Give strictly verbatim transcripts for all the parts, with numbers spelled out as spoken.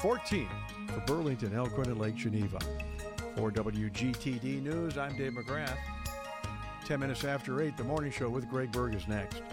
fourteen for Burlington, Elkhorn, and Lake Geneva. For W G T D News, I'm Dave McGrath. Ten minutes after eight, the morning show with Greg Berg is next.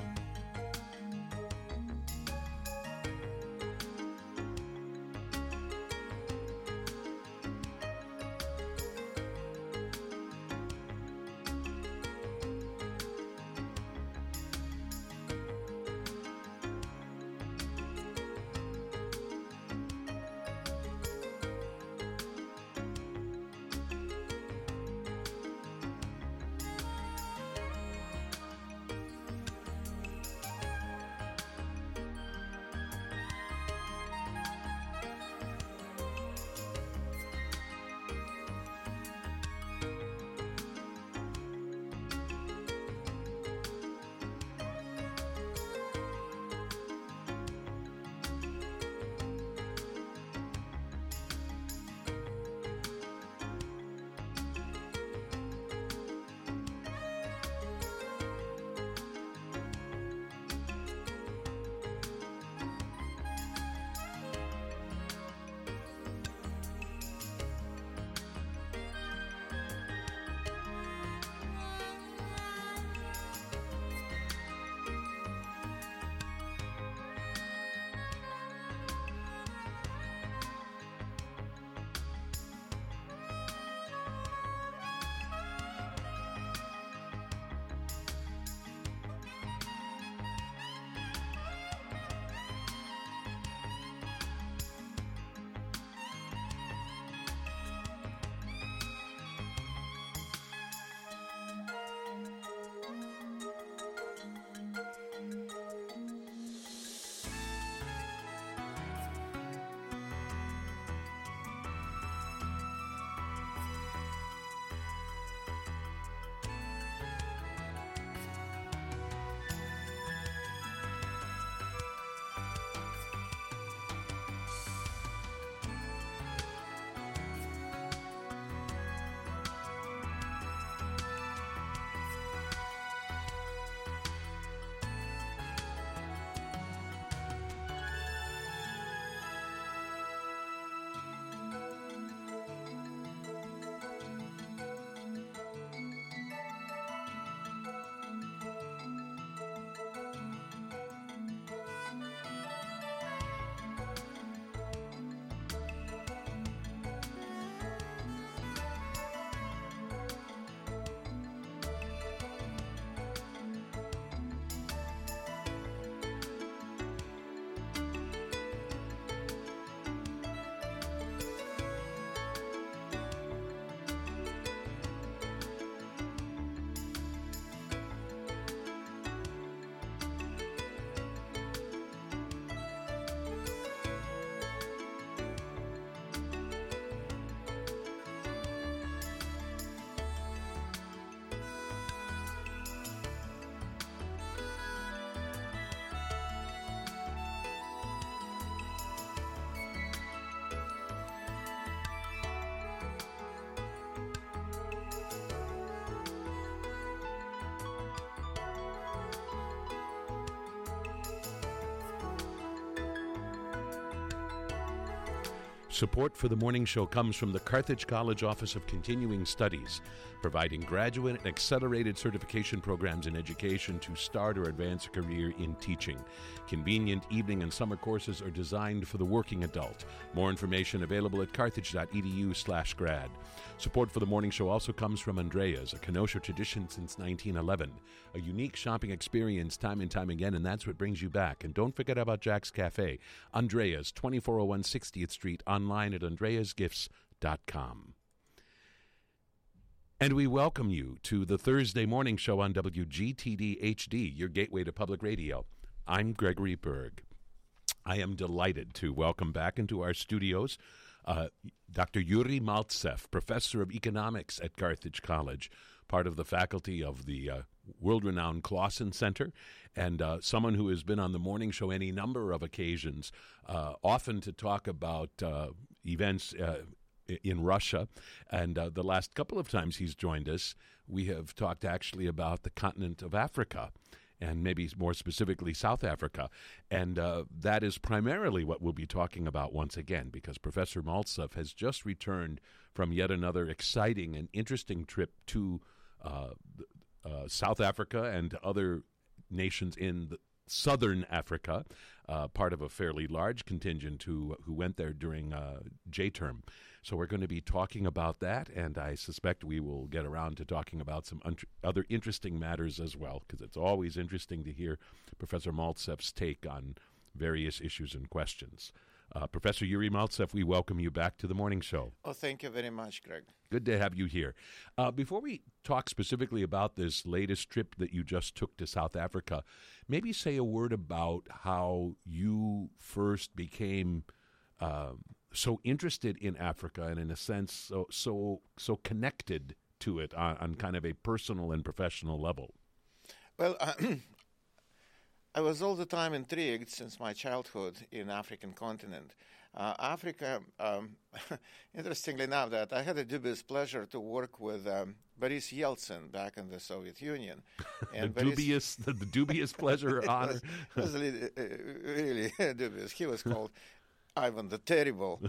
Support for the morning show comes from the Carthage College Office of Continuing Studies, providing graduate and accelerated certification programs in education to start or advance a career in teaching. Convenient evening and summer courses are designed for the working adult. More information available at carthage.edu slash grad. Support for the morning show also comes from Andrea's, a Kenosha tradition since nineteen eleven. A unique shopping experience time and time again, and that's what brings you back. And don't forget about Jack's Cafe. Andrea's, twenty-four oh one sixtieth Street, online at andreas gifts dot com. And we welcome you to the Thursday morning show on W G T D H D, your gateway to public radio. I'm Gregory Berg. I am delighted to welcome back into our studios uh, Doctor Yuri Maltsev, professor of economics at Carthage College, part of the faculty of the uh, world-renowned Clausen Center, and uh, someone who has been on the morning show any number of occasions, uh, often to talk about uh, events uh, in Russia. And uh, the last couple of times he's joined us, we have talked actually about the continent of Africa. and maybe more specifically South Africa. And uh, that is primarily what we'll be talking about once again, because Professor Maltsev has just returned from yet another exciting and interesting trip to uh, uh, South Africa and other nations in the Southern Africa, uh, part of a fairly large contingent who who went there during uh, J-term. So we're going to be talking about that, and I suspect we will get around to talking about some un- other interesting matters as well, because it's always interesting to hear Professor Maltsev's take on various issues and questions. Uh, Professor Yuri Maltsev, we welcome you back to the morning show. Oh, thank you very much, Greg. Good to have you here. Uh, before we talk specifically about this latest trip that you just took to South Africa, maybe say a word about how you first became uh, so interested in Africa and, in a sense, so so so connected to it on, on kind of a personal and professional level. Well, uh, I was all the time intrigued since my childhood in African continent. Uh, Africa, um, interestingly enough, that I had the dubious pleasure to work with um, Boris Yeltsin back in the Soviet Union. And the, Boris, dubious, the, the dubious pleasure, honor. It was, it was really, uh, really dubious. He was called Ivan the Terrible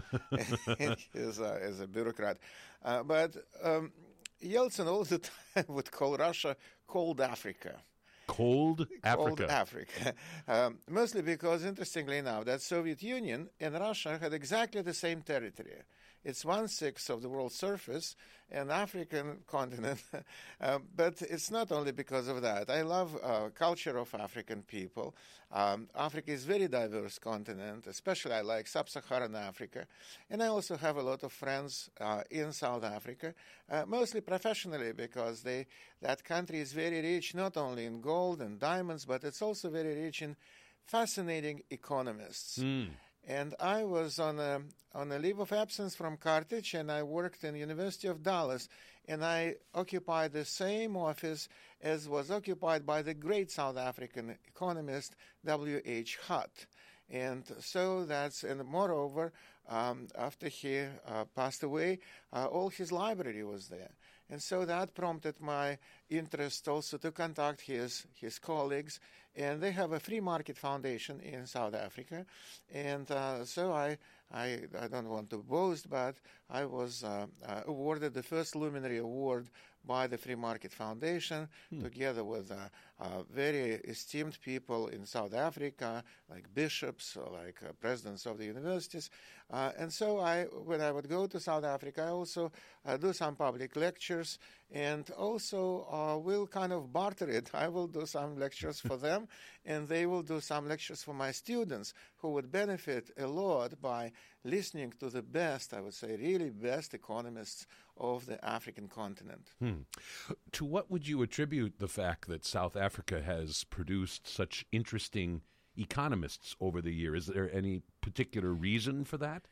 as, a, as a bureaucrat. Uh, but um, Yeltsin all the time would call Russia cold Africa. Cold Africa. Cold Africa. Um, mostly because, interestingly enough, that Soviet Union and Russia had exactly the same territory. It's one-sixth of the world's surface, an African continent. uh, but it's not only because of that. I love uh, culture of African people. Um, Africa is a very diverse continent, especially I like sub-Saharan Africa. And I also have a lot of friends uh, in South Africa, uh, mostly professionally, because they that country is very rich not only in gold and diamonds, but it's also very rich in fascinating economists. Mm. And I was on a on a leave of absence from Carthage, and I worked in the University of Dallas, and I occupied the same office as was occupied by the great South African economist W H Hutt. And so that's, and moreover, um, after he uh, passed away, uh, all his library was there. And so that prompted my interest also to contact his, his colleagues. And they have a free market foundation in South Africa. And uh, so I, I I don't want to boast, but I was uh, uh, awarded the first Luminary Award by the Free Market Foundation, hmm. together with uh, uh, very esteemed people in South Africa, like bishops, or like uh, presidents of the universities. Uh, and so I, when I would go to South Africa, I also uh, do some public lectures, and also uh, will kind of barter it. I will do some lectures for them, and they will do some lectures for my students, who would benefit a lot by listening to the best, I would say, really best economists of the African continent. Hmm. To what would you attribute the fact that South Africa has produced such interesting economists over the years? Is there any particular reason for that?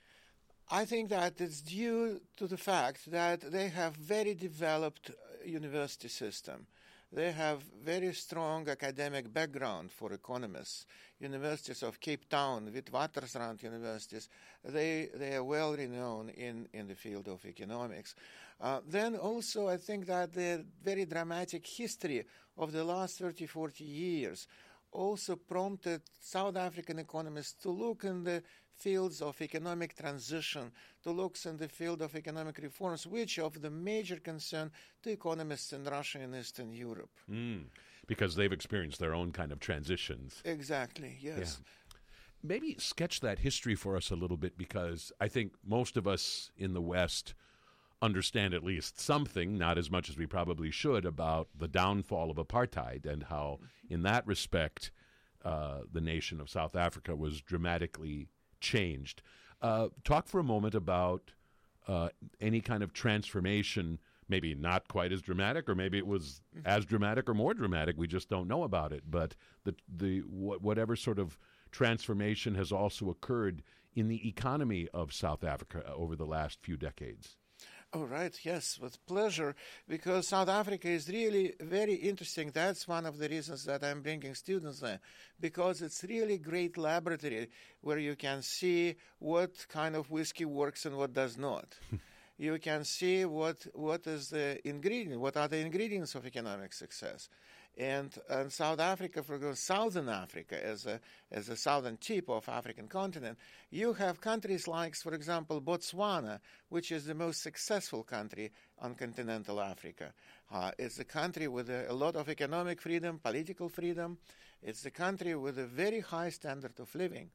I think that it's due to the fact that they have very developed university system. They have very strong academic background for economists. Universities of Cape Town, Witwatersrand universities, they they are well renowned in, in the field of economics. Uh, then also I think that the very dramatic history of the last thirty, forty years also prompted South African economists to look in the fields of economic transition, to look in the field of economic reforms, which of the major concern to economists in Russia and Eastern Europe. Mm, because they've experienced their own kind of transitions. Exactly, yes. Yeah. Maybe sketch that history for us a little bit, because I think most of us in the West understand at least something, not as much as we probably should, about the downfall of apartheid and how, in that respect, uh, the nation of South Africa was dramatically changed. Uh, talk for a moment about uh, any kind of transformation, maybe not quite as dramatic, or maybe it was as dramatic or more dramatic. We just don't know about it. But the the wh- whatever sort of transformation has also occurred in the economy of South Africa over the last few decades. Oh, right, yes, with pleasure, because South Africa is really very interesting. That's one of the reasons that I'm bringing students there, because it's really great laboratory where you can see what kind of whiskey works and what does not. You can see what what is the ingredient, what are the ingredients of economic success. And, and South Africa, for example, Southern Africa, as a as a southern tip of African continent, you have countries like, for example, Botswana, which is the most successful country on continental Africa. Uh, it's a country with a, a lot of economic freedom, political freedom. It's a country with a very high standard of living.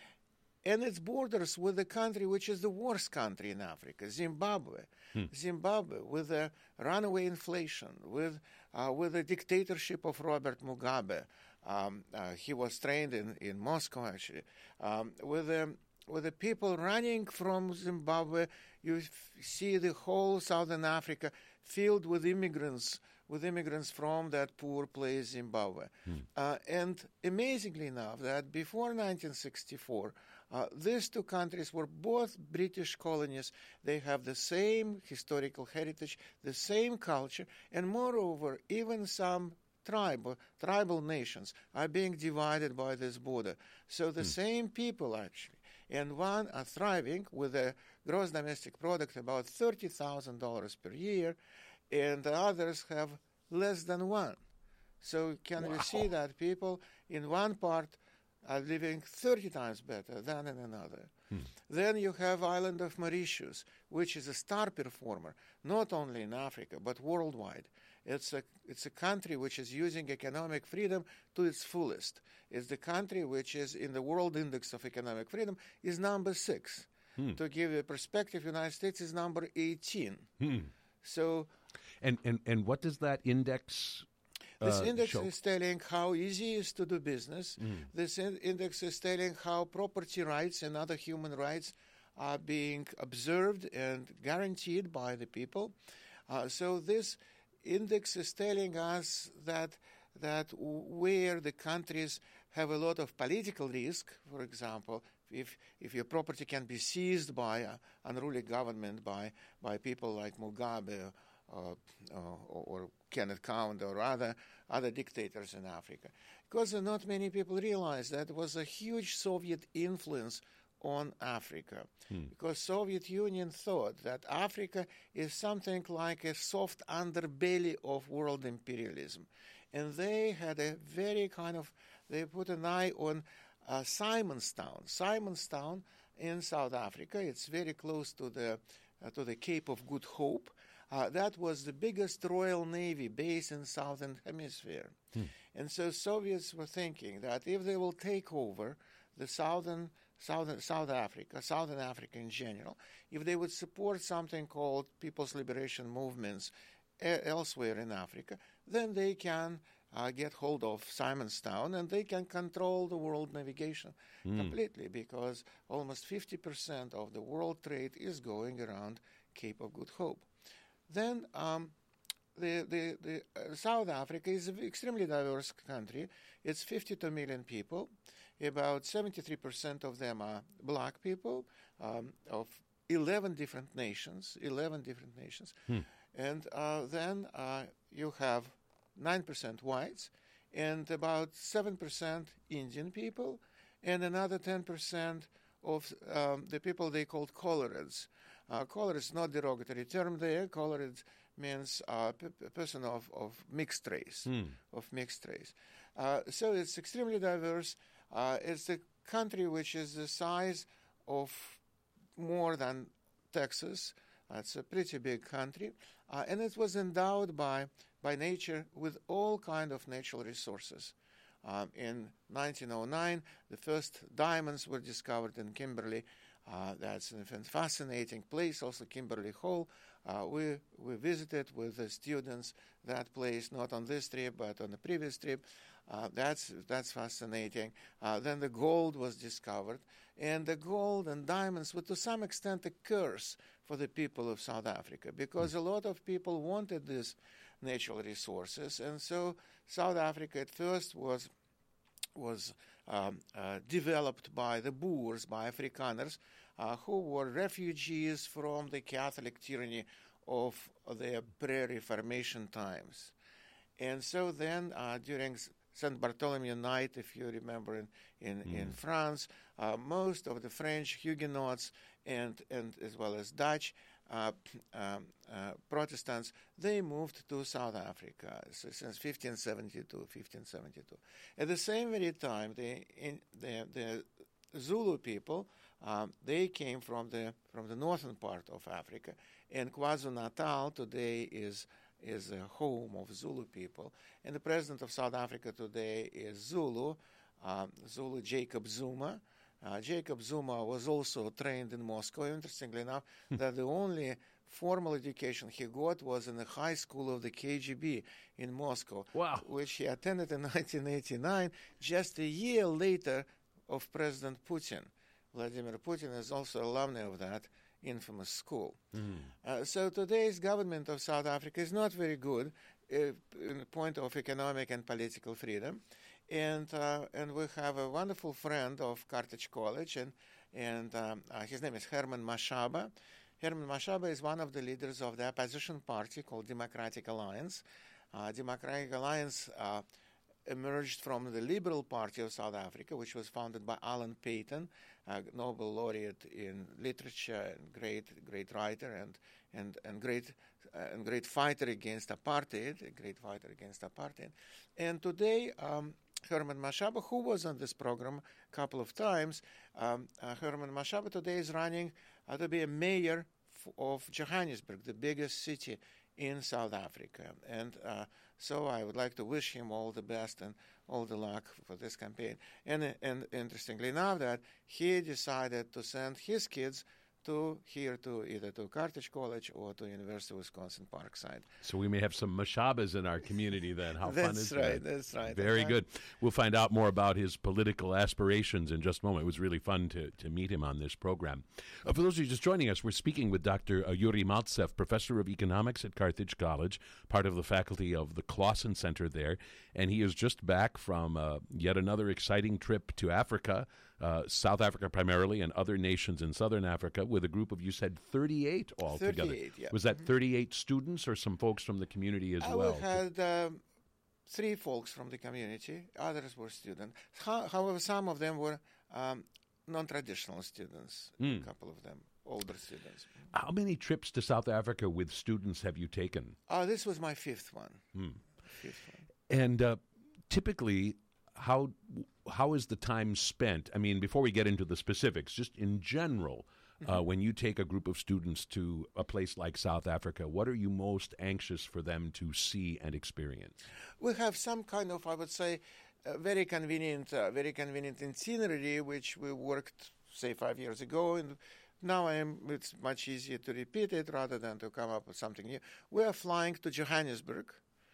And its borders with a country which is the worst country in Africa, Zimbabwe. Hmm. Zimbabwe, with a runaway inflation, with uh, with the dictatorship of Robert Mugabe. Um, uh, he was trained in, in Moscow, actually. Um, with, um, with the people running from Zimbabwe, you f- see the whole Southern Africa filled with immigrants, with immigrants from that poor place, Zimbabwe. Hmm. Uh, and amazingly enough, that before nineteen sixty-four, Uh, these two countries were both British colonies. They have the same historical heritage, the same culture, and moreover, even some tribal, tribal nations are being divided by this border. So the hmm. same people, actually, and one are thriving with a gross domestic product about thirty thousand dollars per year, and the others have less than one. So can wow. you see that people in one part are living thirty times better than in another. Hmm. Then you have island of Mauritius, which is a star performer, not only in Africa, but worldwide. It's a, it's a country which is using economic freedom to its fullest. It's the country which is in the World Index of Economic Freedom is number six. Hmm. To give you a perspective, the United States is number eighteen. Hmm. So, and, and, and what does that index This Uh, index show. is telling how easy it is to do business. Mm. This in- index is telling how property rights and other human rights are being observed and guaranteed by the people. Uh, so this index is telling us that that where the countries have a lot of political risk, for example, if if your property can be seized by an unruly government, by by people like Mugabe, Uh, uh, or, or Kenneth Kaunda or other other dictators in Africa. Because uh, not many people realize that there was a huge Soviet influence on Africa. Hmm. Because Soviet Union thought that Africa is something like a soft underbelly of world imperialism. And they had a very kind of, they put an eye on uh, Simonstown. Simonstown in South Africa, it's very close to the, uh, to the Cape of Good Hope. Uh, that was the biggest Royal Navy base in the Southern Hemisphere. Hmm. And so Soviets were thinking that if they will take over the southern, southern, South Africa, Southern Africa in general, if they would support something called People's Liberation Movements e- elsewhere in Africa, then they can uh, get hold of Simonstown and they can control the world navigation hmm. completely, because almost fifty percent of the world trade is going around Cape of Good Hope. Then um, the, the, the uh, South Africa is an extremely diverse country. It's fifty-two million people. About seventy-three percent of them are black people um, of eleven different nations, eleven different nations. Hmm. And uh, then uh, you have nine percent whites and about seven percent Indian people and another ten percent of um, the people they called coloreds. Uh, color is not a derogatory term there. Colored means a uh, p- person of, of mixed race, mm. of mixed race. Uh, so it's extremely diverse. Uh, it's a country which is the size of more than Texas. Uh, it's a pretty big country. Uh, and it was endowed by, by nature with all kind of natural resources. Um, in nineteen oh nine, the first diamonds were discovered in Kimberley. Uh, that's a fascinating place, also Kimberley Hall. Uh, we we visited with the students that place, not on this trip, but on the previous trip. Uh, that's that's fascinating. Uh, then the gold was discovered, and the gold and diamonds were to some extent a curse for the people of South Africa, because a lot of people wanted these natural resources, and so South Africa at first was was um, uh, developed by the Boers, by Afrikaners, uh, who were refugees from the Catholic tyranny of the pre-Reformation times. And so then, uh, during Saint Bartholomew Night, if you remember, in in, Mm. in France. Uh, most of the French Huguenots and and as well as Dutch uh, um, uh, Protestants, they moved to South Africa so since fifteen seventy-two, fifteen seventy-two. At the same very time, the in, the, the Zulu people, um, they came from the from the northern part of Africa, and KwaZulu-Natal today is is a home of Zulu people, and the president of South Africa today is Zulu, um, Zulu Jacob Zuma. Uh, Jacob Zuma was also trained in Moscow. Interestingly enough, that the only formal education he got was in the high school of the K G B in Moscow, Wow. which he attended in nineteen eighty-nine, just a year later of President Putin. Vladimir Putin is also alumni of that infamous school. Mm. Uh, so today's government of South Africa is not very good uh, in the point of economic and political freedom. And uh, and we have a wonderful friend of Carthage College, and and um, uh, his name is Herman Mashaba. Herman Mashaba is one of the leaders of the opposition party called Democratic Alliance. Uh, Democratic Alliance uh, emerged from the Liberal Party of South Africa, which was founded by Alan Paton, a Nobel laureate in literature, and great great writer, and and and great uh, and great fighter against apartheid, a great fighter against apartheid. And today, um, Herman Mashaba, who was on this program a couple of times, um, uh, Herman Mashaba today is running uh, to be a mayor f- of Johannesburg, the biggest city in South Africa. And uh, so I would like to wish him all the best and all the luck for this campaign. And, and interestingly enough, that he decided to send his kids to here to either to Carthage College or to University of Wisconsin Parkside. So we may have some Mashabas in our community then. How That's fun is right, that? that's right. Very And I- good. We'll find out more about his political aspirations in just a moment. It was really fun to, to meet him on this program. Uh, for those of you just joining us, we're speaking with Doctor Uh, Yuri Maltsev, professor of economics at Carthage College, part of the faculty of the Clausen Center there, and he is just back from uh, yet another exciting trip to Africa, uh, South Africa primarily, and other nations in southern Africa, with a group of, you said, thirty-eight altogether. thirty-eight, yeah. Was that thirty-eight students or some folks from the community as I well? had um, three folks from the community. Others were students. Ho- however, some of them were um, non-traditional students. Mm. A couple of them, older students. How many trips to South Africa with students have you taken? Oh, this was my fifth one. Hmm. Fifth one. And uh, typically, how how is the time spent? I mean, before we get into the specifics, just in general, uh, when you take a group of students to a place like South Africa, what are you most anxious for them to see and experience? We have some kind of, I would say, uh, very convenient, uh, very convenient itinerary, which we worked, say, five years ago, and now I am, it's much easier to repeat it rather than to come up with something new. We are flying to Johannesburg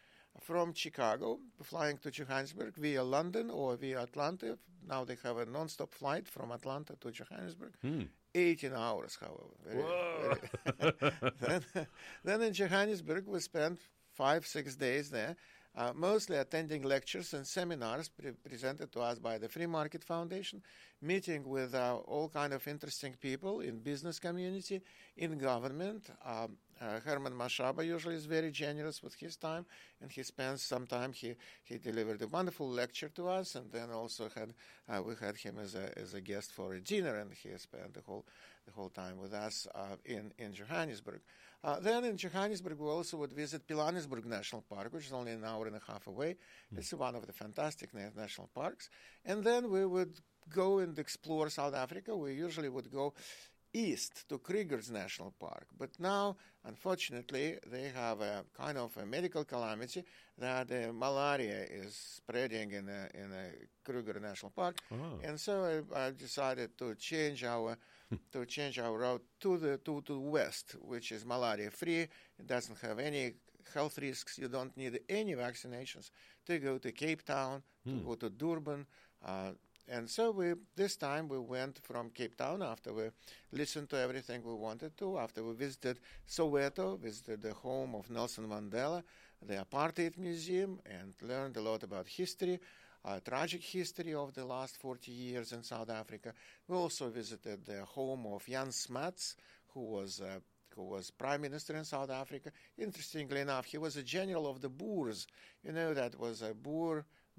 from Chicago, flying to Johannesburg via London or via Atlanta. Now they have a non-stop flight from Atlanta to Johannesburg. Hmm. eighteen hours, however. Very, Whoa. very then, then in Johannesburg, we spent five, six days there, uh, mostly attending lectures and seminars pre- presented to us by the Free Market Foundation, meeting with uh, all kind of interesting people in business community, in government. Um, uh, Herman Mashaba usually is very generous with his time, and he spends some time. He he delivered a wonderful lecture to us, and then also had uh, we had him as a as a guest for a dinner, and he spent the whole the whole time with us uh, in in Johannesburg. Uh, then in Johannesburg, we also would visit Pilanesberg National Park, which is only an hour and a half away. Mm. It's one of the fantastic na- national parks. And then we would go and explore South Africa. We usually would go east to Kruger's National Park. But now, unfortunately, they have a kind of a medical calamity that uh, malaria is spreading in a, in a Kruger National Park. Oh. And so I, I decided to change our to change our route to the to, to the west, which is malaria free. It doesn't have any health risks. You don't need any vaccinations to go to Cape Town, to Hmm. go to Durban. Uh, and so we this time we went from Cape Town after we listened to everything we wanted to, after we visited Soweto, visited the home of Nelson Mandela, the Apartheid Museum, and learned a lot about history. Uh, tragic history of the last forty years in South Africa. We also visited the home of Jan Smuts, who was uh, who was prime minister in South Africa. Interestingly enough, he was a general of the Boers. You know, that was a Boer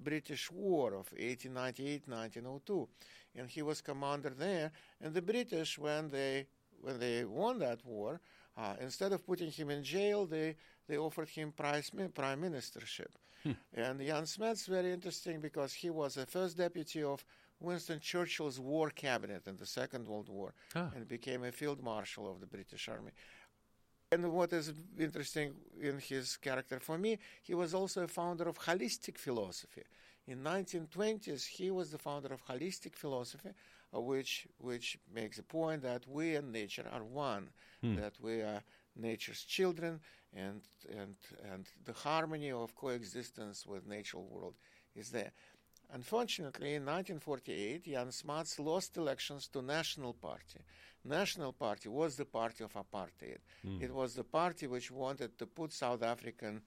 British War of eighteen ninety-eight to nineteen oh two, and he was commander there. And the British, when they when they won that war, uh, instead of putting him in jail, they they offered him prize, prime ministership. Hmm. And Jan Smuts very interesting because he was the first deputy of Winston Churchill's war cabinet in the Second World War, ah. and became a field marshal of the British Army. And what is interesting in his character for me, he was also a founder of holistic philosophy. In nineteen twenties, he was the founder of holistic philosophy, uh, which which makes the point that we and nature are one, hmm. that we are nature's children, and and and the harmony of coexistence with natural world is there. Unfortunately, in nineteen forty-eight, Jan Smuts lost elections to National Party. National Party was the party of apartheid. Mm. It was the party which wanted to put South African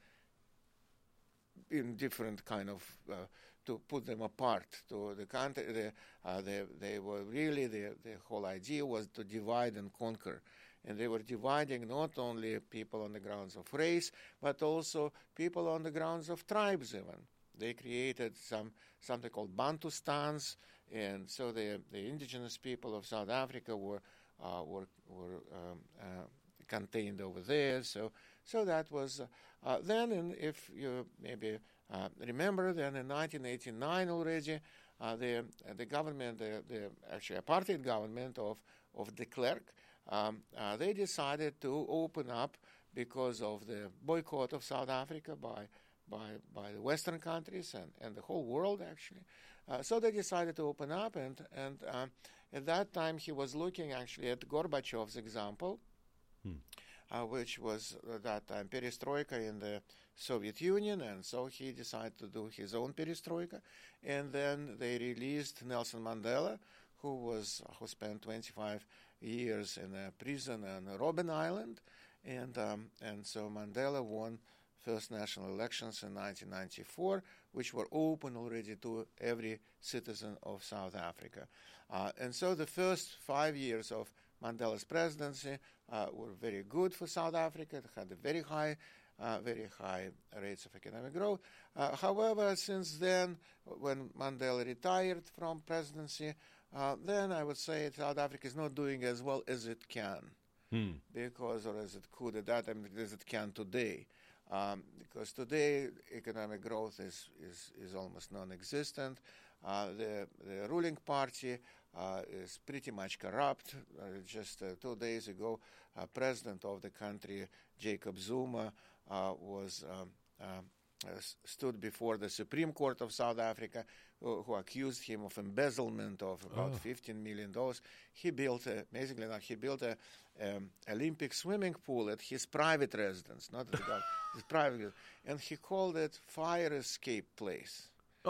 in different kind of, uh, to put them apart. To the country, the, uh, they, they were really, the, the whole idea was to divide and conquer. And they were dividing not only people on the grounds of race, but also people on the grounds of tribes even. They created some something called Bantustans, and so the the indigenous people of South Africa were uh, were were um, uh, contained over there. So so that was uh, uh, then. In, if you maybe uh, remember, then in nineteen eighty-nine already, uh, the the government, the, the actually apartheid government of of de Klerk, um, uh, they decided to open up because of the boycott of South Africa by. by by the Western countries and, and the whole world, actually. Uh, so they decided to open up, and, and uh, at that time he was looking actually at Gorbachev's example, hmm. uh, which was at that time perestroika in the Soviet Union, and so he decided to do his own perestroika. And then they released Nelson Mandela, who was who spent twenty-five years in a prison on Robben Island, and um, and so Mandela won first national elections in nineteen ninety-four, which were open already to every citizen of South Africa. Uh, and so the first five years of Mandela's presidency uh, were very good for South Africa. It had a very high, uh, very high rates of economic growth. Uh, however, since then, when Mandela retired from presidency, uh, then I would say South Africa is not doing as well as it can, hmm. because, or as it could at that time, as it can today. Um, because today economic growth is, is, is almost non-existent. Uh, the, the ruling party uh, is pretty much corrupt. Uh, just uh, two days ago, uh, president of the country, Jacob Zuma, uh, was um, uh, uh, stood before the Supreme Court of South Africa, who, who accused him of embezzlement of about oh. fifteen million dollars. He built, a, amazingly enough, he built a um, Olympic swimming pool at his private residence, not at the government, his private, and he called it fire escape place.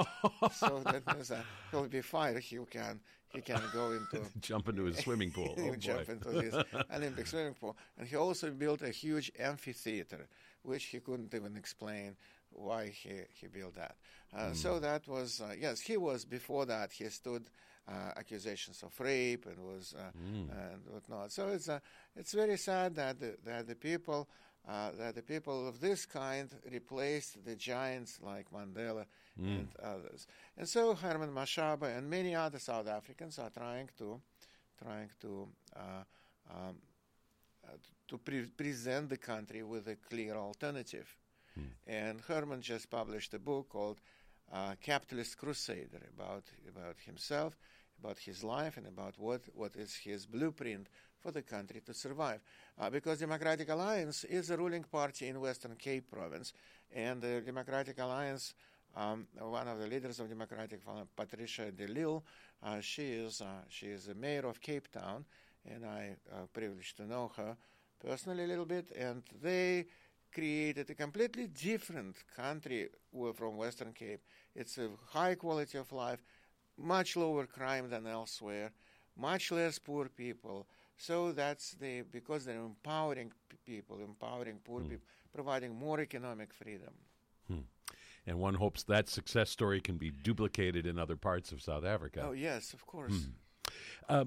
So that means that he'll be fired. He can he can go into jump into his swimming pool. He oh, jump into his Olympic swimming pool, and he also built a huge amphitheater, which he couldn't even explain why he, he built that. Uh, mm. So that was uh, yes, he was before that. He stood uh, accusations of rape and was uh, mm. and whatnot. So it's uh, it's very sad that the, that the people. Uh, that the people of this kind replaced the giants like Mandela mm. and others. And so Herman Mashaba and many other South Africans are trying to trying to uh, um, uh, to pre- present the country with a clear alternative. Mm. And Herman just published a book called uh, Capitalist Crusader about about himself, about his life, and about what, what is his blueprint for the country to survive. Uh, because Democratic Alliance is a ruling party in Western Cape province, and the Democratic Alliance, um, one of the leaders of Democratic Alliance, Patricia de Lille, uh, she is uh, she is the mayor of Cape Town, and I uh, privileged to know her personally a little bit, and they created a completely different country from Western Cape. It's a high quality of life, much lower crime than elsewhere, much less poor people. So that's the because they're empowering p- people, empowering poor hmm. people, providing more economic freedom. Hmm. And one hopes that success story can be duplicated in other parts of South Africa. Oh, yes, of course. Hmm. Um,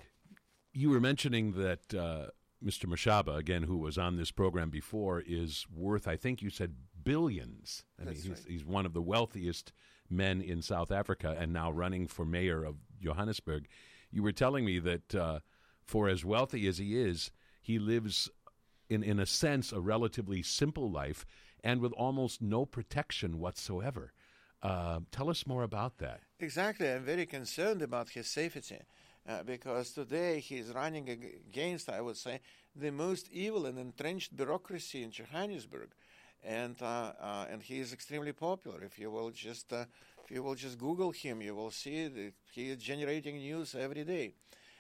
you were mentioning that uh, Mister Mashaba, again, who was on this program before, is worth, I think you said, billions. I That's mean, he's, right. he's one of the wealthiest men in South Africa and now running for mayor of Johannesburg. You were telling me that uh, for as wealthy as he is, he lives, in, in a sense, a relatively simple life and with almost no protection whatsoever. Uh, tell us more about that. Exactly. I'm very concerned about his safety uh, because today he's running against, I would say, the most evil and entrenched bureaucracy in Johannesburg. And uh, uh, and he is extremely popular. If you will just uh, if you will just Google him, you will see that he is generating news every day.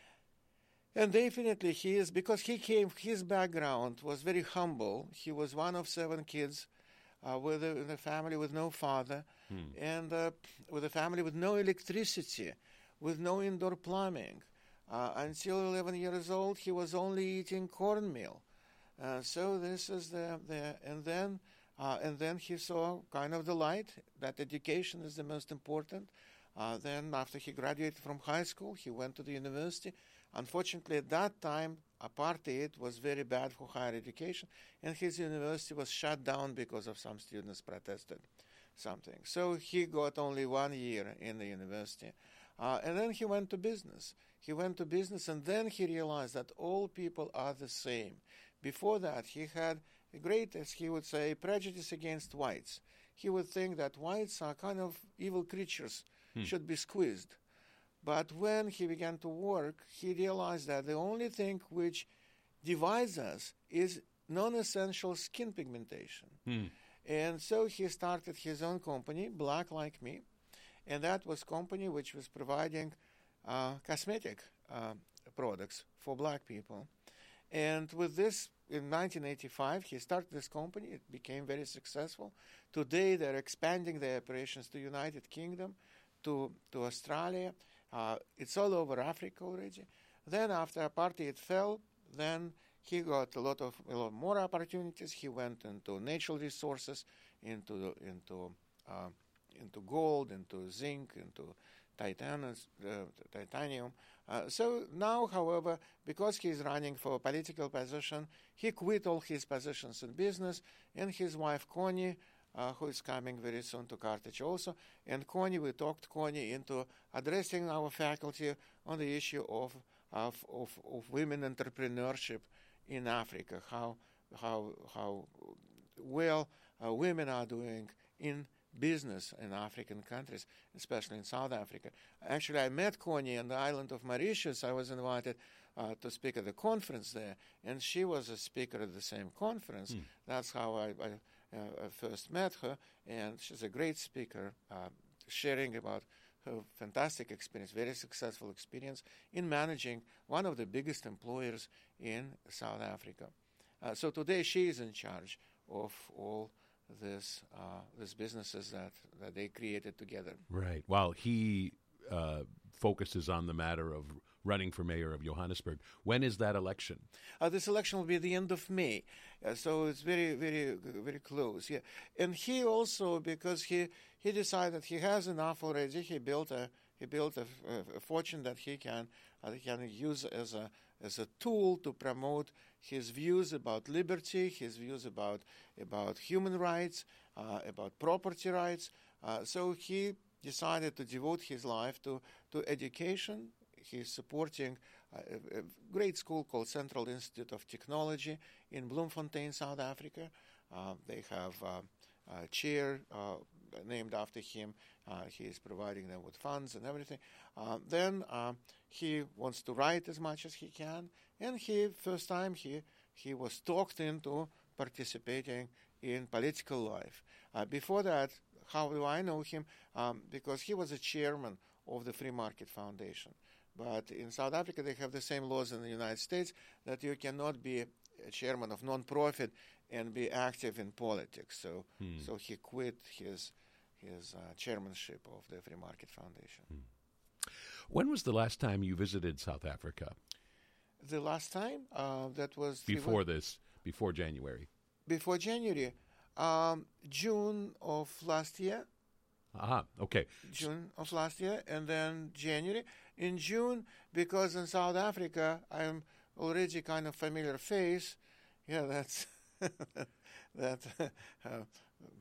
And definitely he is, because he came. His background was very humble. He was one of seven kids, uh, with a, in a family with no father, hmm. and uh, with a family with no electricity, with no indoor plumbing. Uh, until eleven years old, he was only eating cornmeal. Uh, so this is the, the and then uh, and then he saw kind of the light that education is the most important. Uh, then after he graduated from high school, he went to the university. Unfortunately, at that time, apartheid was very bad for higher education, and his university was shut down because of some students protested something. So he got only one year in the university, uh, and then he went to business. He went to business, and then he realized that all people are the same. Before that, he had a great, as he would say, prejudice against whites. He would think that whites are kind of evil creatures, hmm. should be squeezed. But when he began to work, he realized that the only thing which divides us is non-essential skin pigmentation. Hmm. And so he started his own company, Black Like Me, and that was a company which was providing uh, cosmetic uh, products for black people. And with this, in nineteen eighty-five, he started this company. It became very successful. Today, they're expanding their operations to United Kingdom, to, to Australia. Uh, it's all over Africa already. Then, after apartheid fell, then he got a lot of a lot more opportunities. He went into natural resources, into into uh, into gold, into zinc, into titanium. Uh, titanium. Uh, so now, however, because he is running for a political position, he quit all his positions in business, and his wife Connie, uh, who is coming very soon to Carthage also, and Connie, we talked Connie into addressing our faculty on the issue of of, of, of women entrepreneurship in Africa, how how how well uh, women are doing in business in African countries, especially in South Africa. Actually, I met Connie on the island of Mauritius. I was invited uh, to speak at the conference there, and she was a speaker at the same conference. Mm. That's how I, I, uh, I first met her, and she's a great speaker, uh, sharing about her fantastic experience, very successful experience in managing one of the biggest employers in South Africa. Uh, so today she is in charge of all this uh, these businesses that, that they created together. Right. While he uh, focuses on the matter of running for mayor of Johannesburg. When is that election? Uh, this election will be the end of May, uh, so it's very, very, very close. Yeah, and he also, because he he decided he has enough already. He built a he built a, a fortune that he can uh, he can use as a as a tool to promote his views about liberty, his views about about human rights, uh, about property rights. Uh, so he decided to devote his life to, to education. He's supporting a, a great school called Central Institute of Technology in Bloemfontein, South Africa. Uh, they have uh, a chair uh, named after him. Uh, he is providing them with funds and everything. Uh, then uh, he wants to write as much as he can. And he, first time, he he was talked into participating in political life. Uh, before that, how do I know him? Um, because he was a chairman of the Free Market Foundation. But in South Africa, they have the same laws in the United States that you cannot be a chairman of non-profit and be active in politics. So, hmm. so he quit his his uh, chairmanship of the Free Market Foundation. Hmm. When was the last time you visited South Africa? The last time uh, that was before this, before January. Before January, um, June of last year. Aha, okay. June of last year, and then January. In June, because in South Africa, I'm already kind of familiar face. Yeah, that's that uh,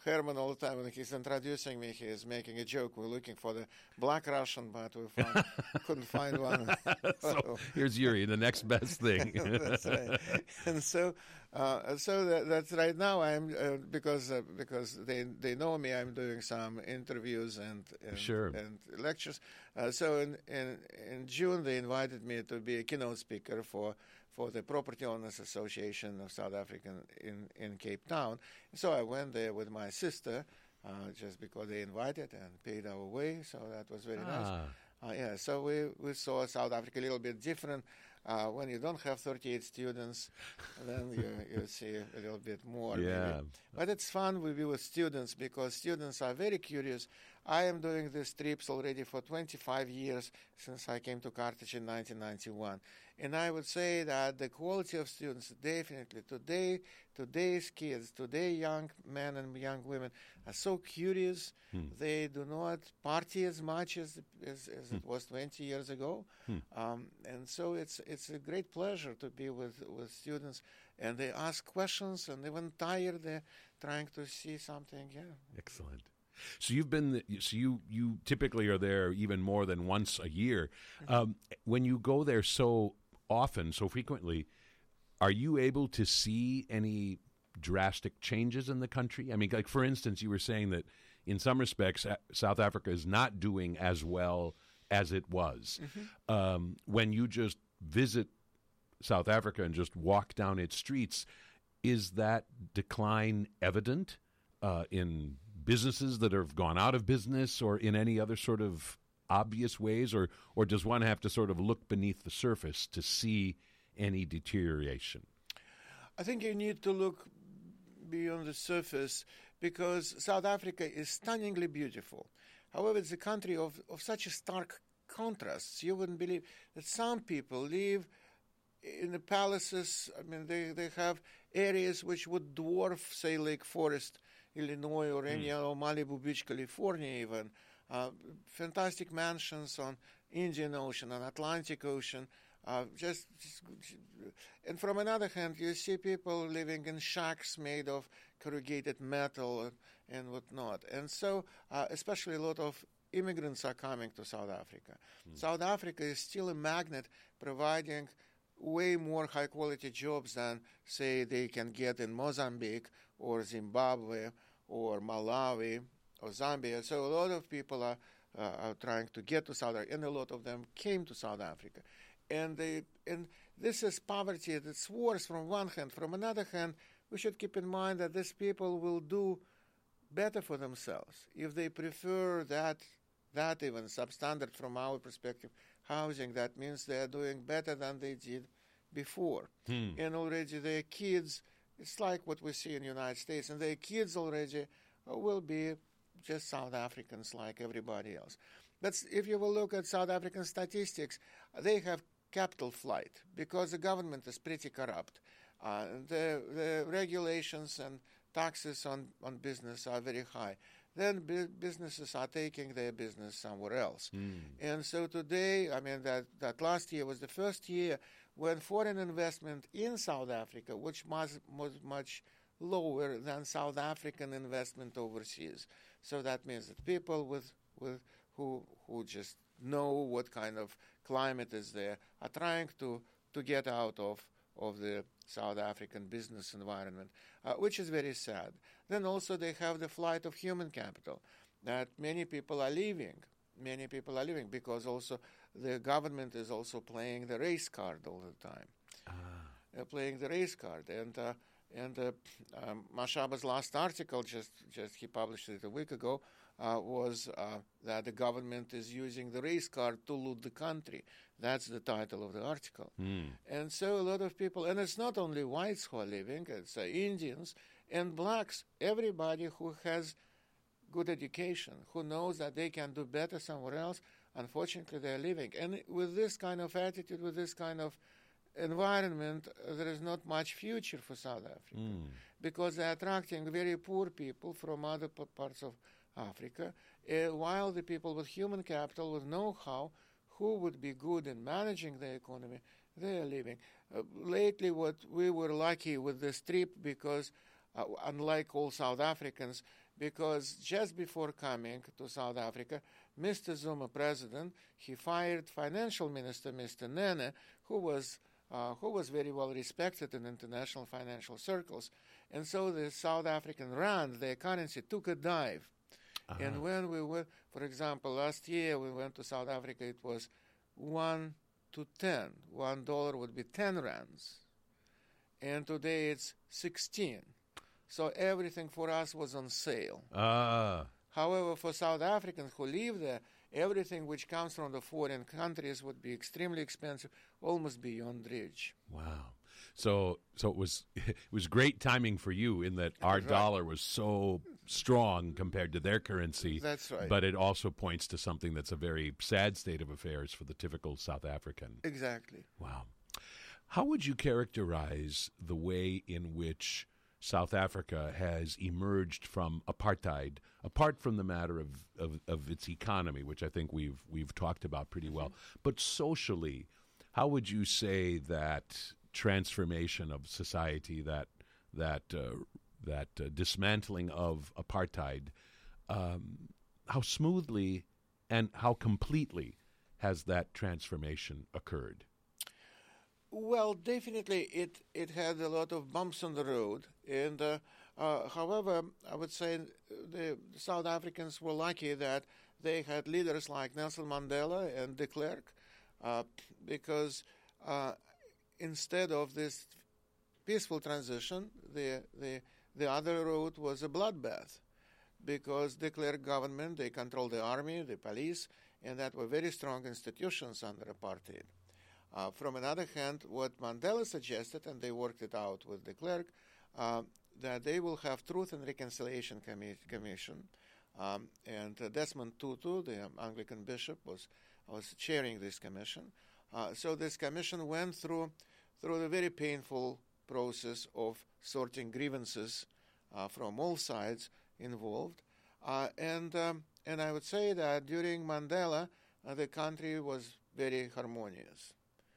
Herman all the time when he's introducing me, he is making a joke. We're looking for the black Russian, but we found, couldn't find one. So here's Yuri, the next best thing. That's right. And so, uh, so that, that's right now. I'm uh, because uh, because they they know me. I'm doing some interviews and and, Sure. and lectures. Uh, so in, in in June they invited me to be a keynote speaker for. for the Property Owners Association of South Africa in, in Cape Town. So I went there with my sister uh, just because they invited and paid our way, so that was very Ah. nice. Uh, yeah, so we, we saw South Africa a little bit different. Uh, when you don't have thirty-eight students, then you, you see a little bit more. Yeah. Maybe. But it's fun to be with students because students are very curious. I am doing these trips already for twenty-five years since I came to Carthage in nineteen ninety-one. And I would say that the quality of students definitely today, today's kids, today young men and young women are so curious. Hmm. They do not party as much as as, as Hmm. it was twenty years ago. Hmm. Um, and so it's it's a great pleasure to be with, with students. And they ask questions and even tired, they're trying to see something. Yeah. Excellent. So you've been, so you, you typically are there even more than once a year. Um, when you go there so often, so frequently, are you able to see any drastic changes in the country? I mean, like, for instance, you were saying that in some respects, South Africa is not doing as well as it was. Mm-hmm. Um, when you just visit South Africa and just walk down its streets, is that decline evident uh, in businesses that have gone out of business or in any other sort of obvious ways, or, or does one have to sort of look beneath the surface to see any deterioration? I think you need to look beyond the surface because South Africa is stunningly beautiful. However, it's a country of, of such a stark contrasts. You wouldn't believe that some people live in the palaces. I mean, they, they have areas which would dwarf, say, Lake Forest, Illinois, or any other mm. Malibu Beach, California, even. Uh, fantastic mansions on Indian Ocean, on Atlantic Ocean. Uh, just, just, and from another hand, you see people living in shacks made of corrugated metal and, and whatnot. And so, uh, especially a lot of immigrants are coming to South Africa. Mm. South Africa is still a magnet, providing way more high-quality jobs than, say, they can get in Mozambique or Zimbabwe or Malawi or Zambia. So a lot of people are, uh, are trying to get to South Africa, and a lot of them came to South Africa. And they, and this is poverty that's worse from one hand. From another hand, we should keep in mind that these people will do better for themselves if they prefer that, that even substandard from our perspective, housing. That means they are doing better than they did before. Hmm. And already their kids, it's like what we see in the United States, and their kids already will be just South Africans like everybody else. But if you will look at South African statistics, they have capital flight because the government is pretty corrupt. Uh, the, the regulations and taxes on, on business are very high. Then bu- businesses are taking their business somewhere else. Mm. And so today, I mean, that, that last year was the first year when foreign investment in South Africa, which was, was much lower than South African investment overseas. So that means that people with, with who who just know what kind of climate is there are trying to, to get out of, of the South African business environment, uh, which is very sad. Then also they have the flight of human capital, that many people are leaving. Many people are leaving because also the government is also playing the race card all the time. Ah. They're playing the race card. And uh, and uh, um, Mashaba's last article, just, just he published it a week ago, uh, was uh, that the government is using the race card to loot the country. That's the title of the article. Mm. And so a lot of people, and it's not only whites who are leaving, it's uh, Indians and blacks, everybody who has good education, who knows that they can do better somewhere else, unfortunately they're leaving. And with this kind of attitude, with this kind of environment, uh, there is not much future for South Africa mm. because they're attracting very poor people from other p- parts of Africa, uh, while the people with human capital, with know-how, who would be good in managing the economy, they are leaving. Uh, lately, what we were lucky with this trip because, uh, unlike all South Africans, because just before coming to South Africa, Mister Zuma, president, he fired financial minister Mister Nene, who was uh, who was very well respected in international financial circles. And so the South African rand, their currency, took a dive. Uh-huh. And when we went, for example, last year we went to South Africa, it was one to ten. One dollar would be ten rands. And today it's sixteen. So everything for us was on sale. Ah. However, for South Africans who live there, everything which comes from the foreign countries would be extremely expensive, almost beyond reach. Wow. So so it was it was great timing for you in that our right. dollar was so strong compared to their currency. That's right. But it also points to something that's a very sad state of affairs for the typical South African. Exactly. Wow. How would you characterize the way in which South Africa has emerged from apartheid, apart from the matter of, of, of its economy, which I think we've we've talked about pretty well, mm-hmm. but socially, how would you say that transformation of society, that that uh, that uh, dismantling of apartheid, um, how smoothly and how completely has that transformation occurred? Well, definitely it, it had a lot of bumps on the road. And uh, uh, however, I would say the South Africans were lucky that they had leaders like Nelson Mandela and de Klerk, uh, because uh, instead of this peaceful transition, the, the, the other road was a bloodbath, because de Klerk government, they controlled the army, the police, and that were very strong institutions under apartheid. Uh, from another hand, what Mandela suggested, and they worked it out with de Klerk, uh, that they will have Truth and Reconciliation Commi- Commission. Um, and uh, Desmond Tutu, the Anglican bishop, was was chairing this commission. Uh, so this commission went through through the very painful process of sorting grievances uh, from all sides involved. Uh, and um, and I would say that during Mandela, uh, the country was very harmonious.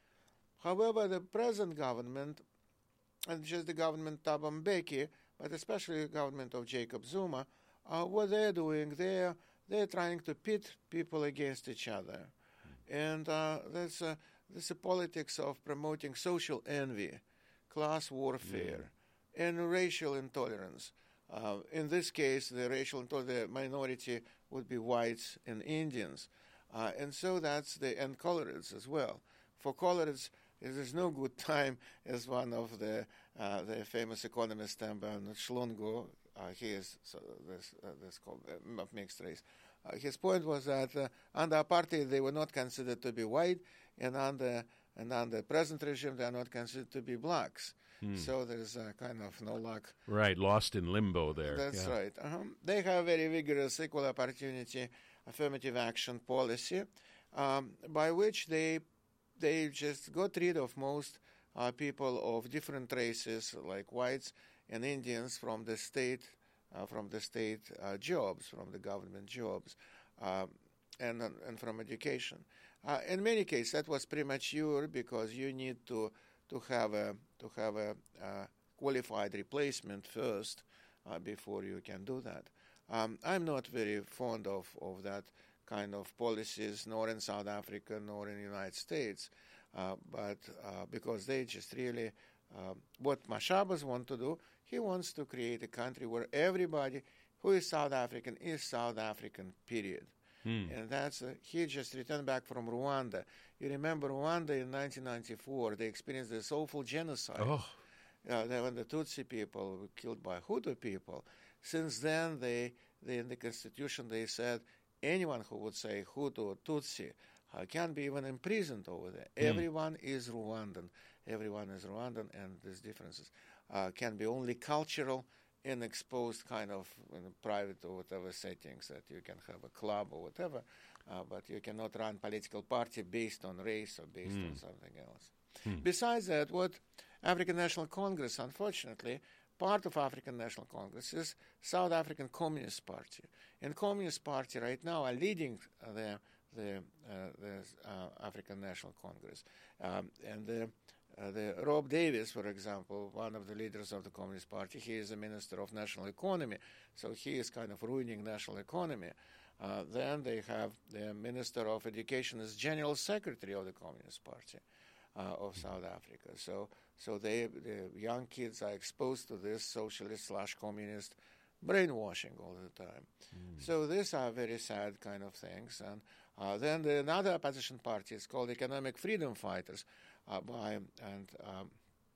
However, the present government, and just the government Thabo Mbeki, but especially the government of Jacob Zuma, uh, what they're doing, they're, they're trying to pit people against each other. Mm. And uh, that's, uh, that's a politics of promoting social envy, class warfare, yeah. and racial intolerance. Uh, in this case, the racial intolerance, the minority would be whites and Indians. Uh, and so that's the, and coloreds as well. For coloreds, there's no good time, as one of the uh, the famous economists, Temban Shlongo, uh, he is so this uh, this called uh, mixed race. Uh, his point was that uh, under apartheid they were not considered to be white, and under and under present regime they are not considered to be blacks. Hmm. So there's uh, kind of no luck. Right, lost in limbo there. That's yeah. right. Uh-huh. They have very vigorous equal opportunity affirmative action policy, um, by which they they just got rid of most uh, people of different races, like whites and Indians, from the state, uh, from the state uh, jobs, from the government jobs, uh, and and from education. Uh, in many cases, that was premature because you need to to have a to have a uh, qualified replacement first uh, before you can do that. Um, I'm not very fond of, of that kind of policies, nor in South Africa, nor in the United States, uh, but uh, because they just really, uh, what Mashabas want to do, he wants to create a country where everybody who is South African is South African, period. Hmm. And that's, uh, he just returned back from Rwanda. You remember Rwanda in nineteen ninety-four, they experienced this awful genocide. Oh. Uh, when the Tutsi people were killed by Hutu people. Since then, they, they in the constitution, they said anyone who would say Hutu or Tutsi uh, can be even imprisoned over there. Mm. Everyone is Rwandan. Everyone is Rwandan, and these differences uh, can be only cultural in exposed kind of in private or whatever settings, that you can have a club or whatever, uh, but you cannot run political party based on race or based mm. on something else. Mm. Besides that, what African National Congress, unfortunately, part of African National Congress is South African Communist Party. And Communist Party right now are leading uh, the the, uh, the uh, African National Congress. Um, and the, uh, the Rob Davis, for example, one of the leaders of the Communist Party, he is a minister of national economy, so he is kind of ruining national economy. Uh, then they have the Minister of Education as General Secretary of the Communist Party uh, of South Africa. So, so they, the young kids are exposed to this socialist slash communist brainwashing all the time. Mm. So these are very sad kind of things. And uh, then the, another opposition party is called Economic Freedom Fighters, uh, by and um,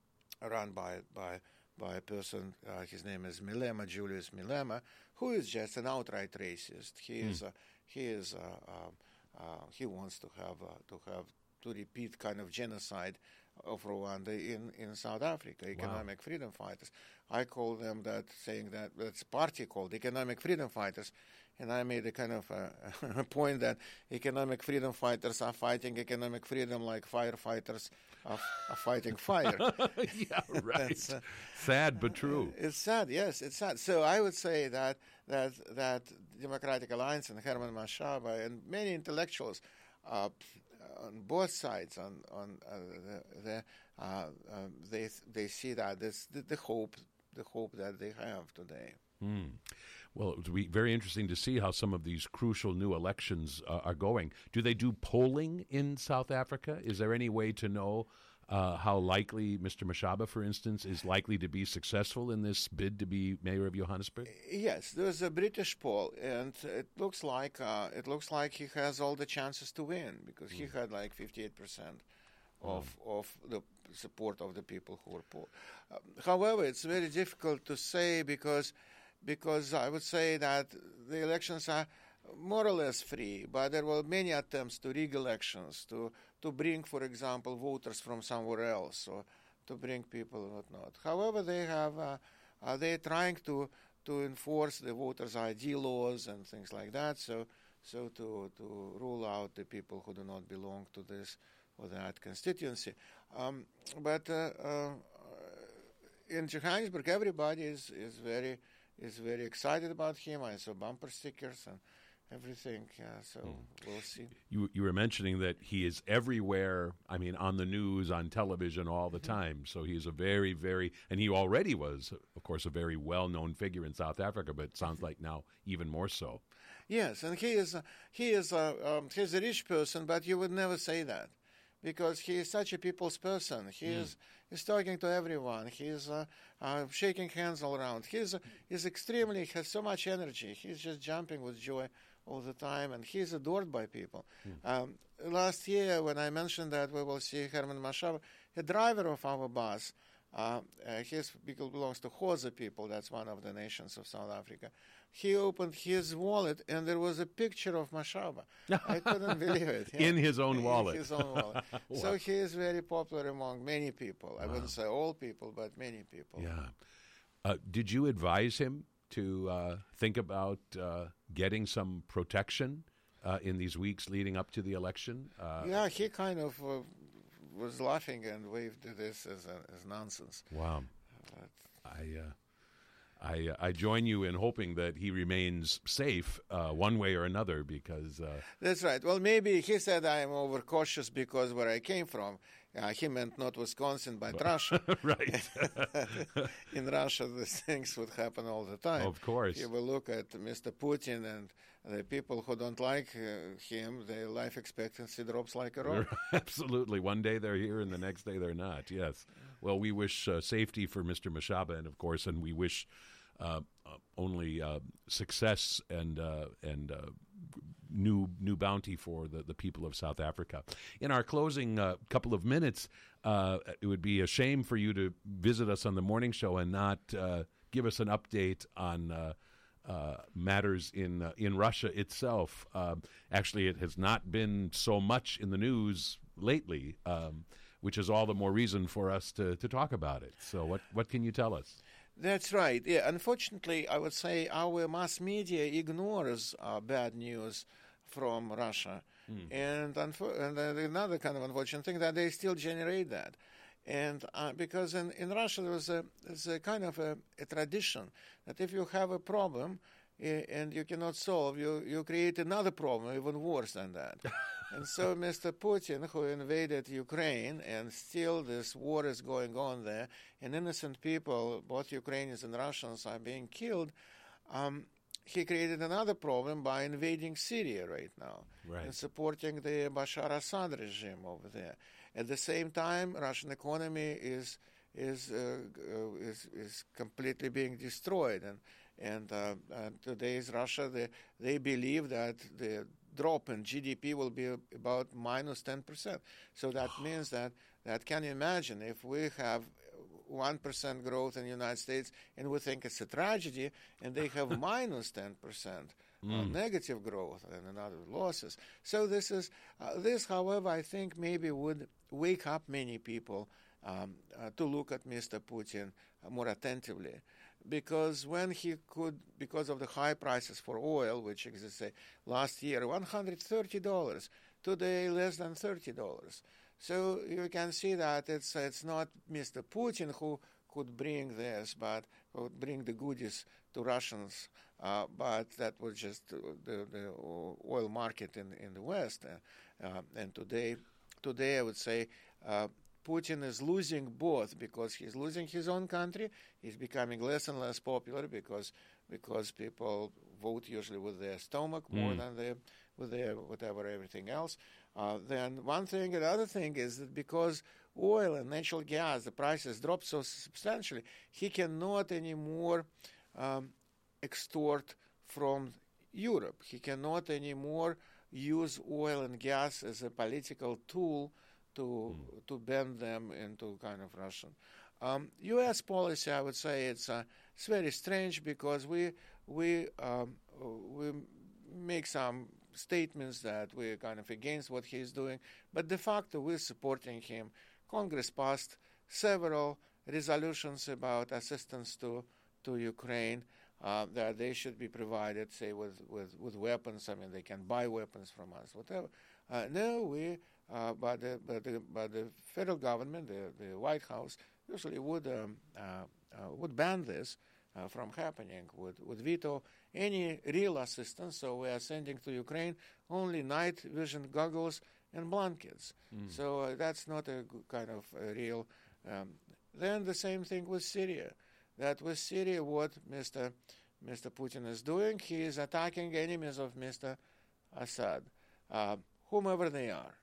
run by by by a person. Uh, his name is Milema, Julius Milema, who is just an outright racist. He mm. is uh, he is uh, uh, uh, he wants to have uh, to have to repeat kind of genocide of Rwanda in, in South Africa. Economic wow. Freedom Fighters. I call them that, saying that that's a party called Economic Freedom Fighters, and I made a kind of a, a point that economic freedom fighters are fighting economic freedom like firefighters are, are fighting fire. Yeah, right. uh, sad but true. It's sad, yes, it's sad. So I would say that that that Democratic Alliance and Herman Mashaba and many intellectuals uh, on both sides, on on uh, the, the, uh, um, they they see that this the, the hope the hope that they have today. Mm. Well, it would be very interesting to see how some of these crucial new elections uh, are going. Do they do polling in South Africa? Is there any way to know uh, how likely Mister Mashaba, for instance, is likely to be successful in this bid to be mayor of Johannesburg? Yes, there's a British poll, and it looks like uh, it looks like he has all the chances to win because mm. he had like fifty-eight percent of mm. of the support of the people who were polled. Uh, however, it's very difficult to say because. Because I would say that the elections are more or less free, but there were many attempts to rig elections, to, to bring, for example, voters from somewhere else, or to bring people and whatnot. However, they have uh, uh, they're trying to to enforce the voters' I D laws and things like that, so so to to rule out the people who do not belong to this or that constituency. Um, but uh, uh, in Johannesburg, everybody is is very is very excited about him. I saw bumper stickers and everything. Yeah, so mm. we'll see. You you were mentioning that he is everywhere. I mean, on the news, on television, all the mm-hmm. time. So he's a very, very, and he already was, of course, a very well-known figure in South Africa. But it sounds like now even more so. Yes, and he is a, he is a um, he's a rich person, but you would never say that. Because he is such a people's person. He mm. is he's talking to everyone. He's uh, uh, shaking hands all around. He's uh, he's extremely has so much energy. He's just jumping with joy all the time, and he's adored by people. Mm. Um, last year, when I mentioned that we will see Herman Mashaba, a driver of our bus, uh, uh, his people belongs to Xhosa people. That's one of the nations of South Africa. He opened his wallet, and there was a picture of Mashaba. I couldn't believe it. Yeah. In his own wallet. In his own wallet. Wow. So he is very popular among many people. I wow. wouldn't say all people, but many people. Yeah. Uh, did you advise him to uh, think about uh, getting some protection uh, in these weeks leading up to the election? Uh, yeah, he kind of uh, was laughing and waved this as, a, as nonsense. Wow. But I... Uh, I, uh, I join you in hoping that he remains safe uh, one way or another because... Uh, That's right. Well, maybe he said I'm overcautious because where I came from. Uh, he meant not Wisconsin, but Russia. Right. In Russia, these things would happen all the time. Of course. You will look at Mister Putin and the people who don't like uh, him, their life expectancy drops like a rock. Absolutely. One day they're here and the next day they're not, yes. Well, we wish uh, safety for Mister Mashaba, and of course, and we wish uh, uh, only uh, success and uh, and uh, new new bounty for the, the people of South Africa. In our closing uh, couple of minutes, uh, it would be a shame for you to visit us on the morning show and not uh, give us an update on uh, uh, matters in uh, in Russia itself. Uh, actually, it has not been so much in the news lately. Um, which is all the more reason for us to, to talk about it. So what, what can you tell us? That's right. Yeah, unfortunately, I would say our mass media ignores uh, bad news from Russia. Mm. And, unfo- and uh, another kind of unfortunate thing that they still generate that. And uh, because in, in Russia there was a, there's a kind of a, a tradition that if you have a problem uh, and you cannot solve, you, you create another problem even worse than that. And so Mister Putin, who invaded Ukraine, and still this war is going on there, and innocent people, both Ukrainians and Russians, are being killed, um, he created another problem by invading Syria right now right. and supporting the Bashar Assad regime over there. At the same time, Russian economy is is uh, uh, is, is completely being destroyed, and and, uh, and today's Russia, they they believe that the drop in G D P will be about minus ten percent. So that means that that can you imagine if we have one percent growth in the United States and we think it's a tragedy, and they have minus ten percent. Mm. Uh, negative growth and another losses. So this is uh, this, however, I think maybe would wake up many people um, uh, to look at Mister Putin uh, more attentively, because when he could, because of the high prices for oil, which is say last year one hundred thirty dollars, today less than thirty dollars. So you can see that it's it's not Mister Putin who could bring this, but would bring the goodies to Russians. Uh, but that was just uh, the, the oil market in in the West, uh, uh, and today, today I would say uh, Putin is losing both, because he's losing his own country. He's becoming less and less popular because because people vote usually with their stomach more mm. than their, with their whatever everything else. Uh, then one thing, another thing is that because oil and natural gas, the prices dropped so substantially, he cannot anymore um, extort from Europe. He cannot anymore use oil and gas as a political tool to mm. to bend them into kind of Russian. Um, U S policy, I would say, it's uh, it's very strange, because we we um, we make some statements that we're kind of against what he's doing, but de facto we're supporting him. Congress passed several resolutions about assistance to to Ukraine. Uh, that they should be provided, say, with, with, with weapons. I mean, they can buy weapons from us, whatever. Uh, no, we, uh, by, the, by, the, by the federal government, the, the White House, usually would um, uh, uh, would ban this uh, from happening, would, would veto any real assistance. So we are sending to Ukraine only night vision goggles and blankets. Mm. So uh, that's not a good kind of uh, real. Um, then the same thing with Syria. That with Syria, what Mister Mister Putin is doing, he is attacking enemies of Mister Assad, uh, whomever they are.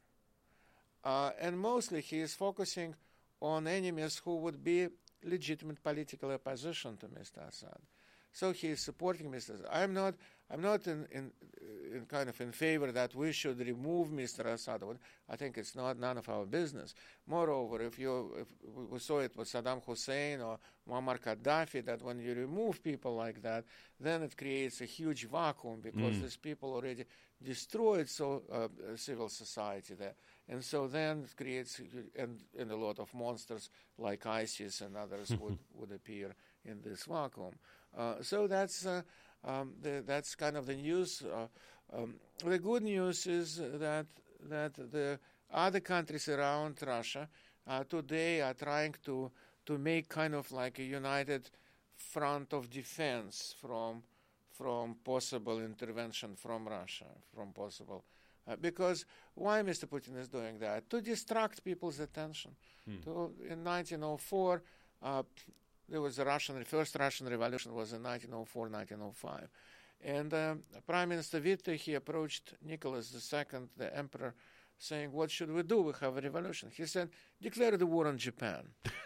Uh, and mostly he is focusing on enemies who would be legitimate political opposition to Mister Assad. So he is supporting Mister Assad. I'm not, I'm not in, in, in kind of in favor that we should remove Mister Assad. I think it's not none of our business. Moreover, if you, if we saw it with Saddam Hussein or Muammar Gaddafi, that when you remove people like that, then it creates a huge vacuum, because mm. these people already destroyed so uh, civil society there. And so then it creates, and, and a lot of monsters like ISIS and others would, would appear in this vacuum. Uh, so that's uh, um, the, that's kind of the news. Uh, um, the good news is that that the other countries around Russia uh, today are trying to to make kind of like a united front of defense from from possible intervention from Russia, from possible. Uh, because why Mister Putin is doing that? To distract people's attention. Hmm. To, in nineteen oh four, uh, there was a Russian, the first Russian revolution was in nineteen oh four, nineteen oh five. And uh, Prime Minister Witte, he approached Nicholas the Second, the emperor, saying, what should we do? We have a revolution. He said, declare the war on Japan.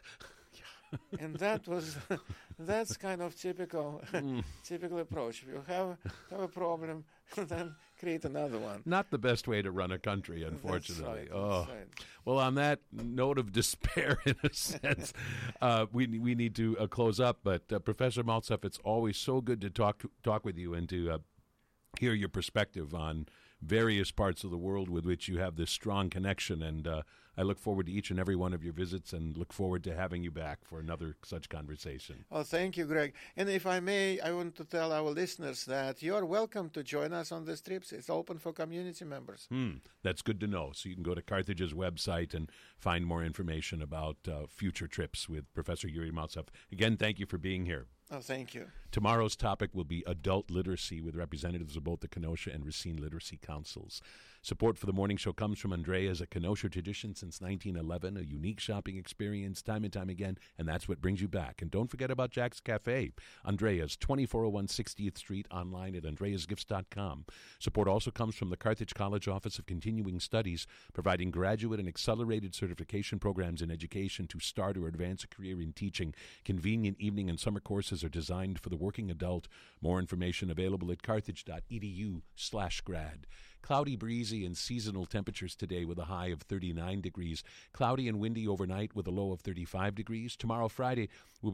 And that was, that's kind of typical mm. typical approach. If you have, have a problem, then create another one. Not the best way to run a country, unfortunately. That's right, oh, that's right. Well, on that note of despair, in a sense, uh, we we need to uh, close up. But uh, Professor Maltsev, it's always so good to talk to, talk with you and to uh, hear your perspective on various parts of the world with which you have this strong connection. And uh, I look forward to each and every one of your visits and look forward to having you back for another such conversation. Oh, thank you, Greg. And if I may, I want to tell our listeners that you are welcome to join us on these trips. It's open for community members. Hmm, that's good to know. So you can go to Carthage's website and find more information about uh, future trips with Professor Yuri Maltsev. Again, thank you for being here. Oh, thank you. Tomorrow's topic will be adult literacy with representatives of both the Kenosha and Racine Literacy Councils. Support for the morning show comes from Andrea's, a Kenosha tradition since nineteen eleven, a unique shopping experience time and time again, and that's what brings you back. And don't forget about Jack's Cafe. Andrea's, twenty-four oh one sixtieth Street, online at andreas gifts dot com. Support also comes from the Carthage College Office of Continuing Studies, providing graduate and accelerated certification programs in education to start or advance a career in teaching. Convenient evening and summer courses are designed for the working adult. More information available at carthage.edu slash grad. Cloudy, breezy, and seasonal temperatures today with a high of thirty-nine degrees. Cloudy and windy overnight with a low of thirty-five degrees. Tomorrow, Friday, will be